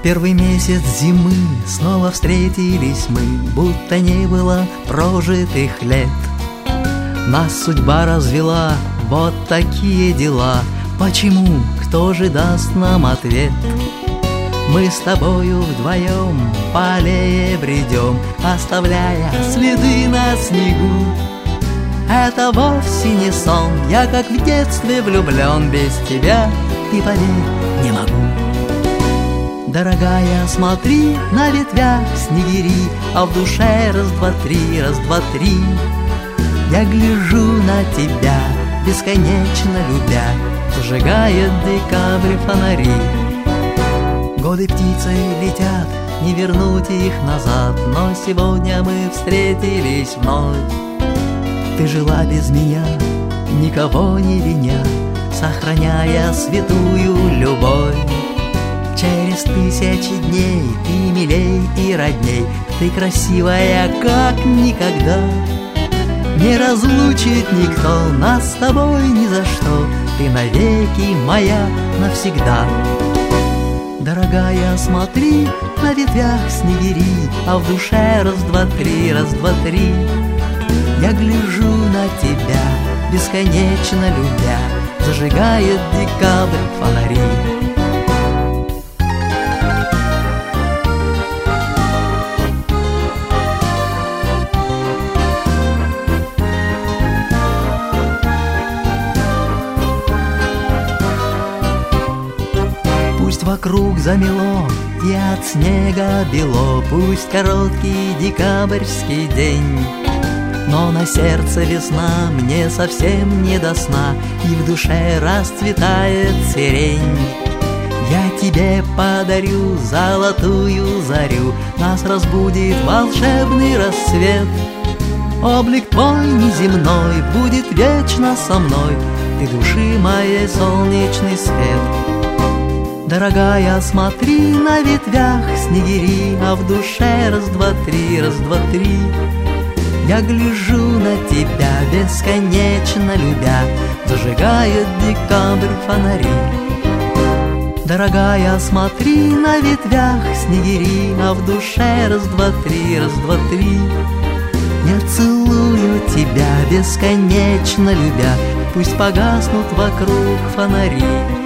первый месяц зимы снова встретились мы, будто не было прожитых лет. Нас судьба развела, вот такие дела. Почему? Кто же даст нам ответ? Мы с тобою вдвоем по аллее бредем, оставляя следы на снегу. Это вовсе не сон, я как в детстве влюблен. Без тебя, ты поверь, не могу. Дорогая, смотри, на ветвях снегири, а в душе раз-два-три, раз-два-три. Я гляжу на тебя, бесконечно любя, зажигает декабрь фонари. Годы птицы летят, не вернуть их назад, но сегодня мы встретились вновь. Ты жила без меня, никого не виня, сохраняя святую любовь. Через тысячи дней ты милей и родней, ты красивая, как никогда. Не разлучит никто нас с тобой ни за что, ты навеки моя навсегда. Дорогая, смотри, на ветвях снегири, а в душе раз-два-три, раз-два-три. Я гляжу на тебя, бесконечно любя, зажигает декабрь фонари. Пусть вокруг замело и от снега бело, пусть короткий декабрьский день, но на сердце весна, мне совсем не до сна, и в душе расцветает сирень. Я тебе подарю золотую зарю, нас разбудит волшебный рассвет. Облик твой неземной будет вечно со мной, ты души моей солнечный свет. Дорогая, смотри, на ветвях снегири, а в душе раз-два-три, раз-два-три. Я гляжу на тебя, бесконечно любя, зажигает декабрь фонари. Дорогая, смотри, на ветвях снегири, а в душе раз-два-три, раз-два-три. Я целую тебя, бесконечно любя, пусть погаснут вокруг фонари.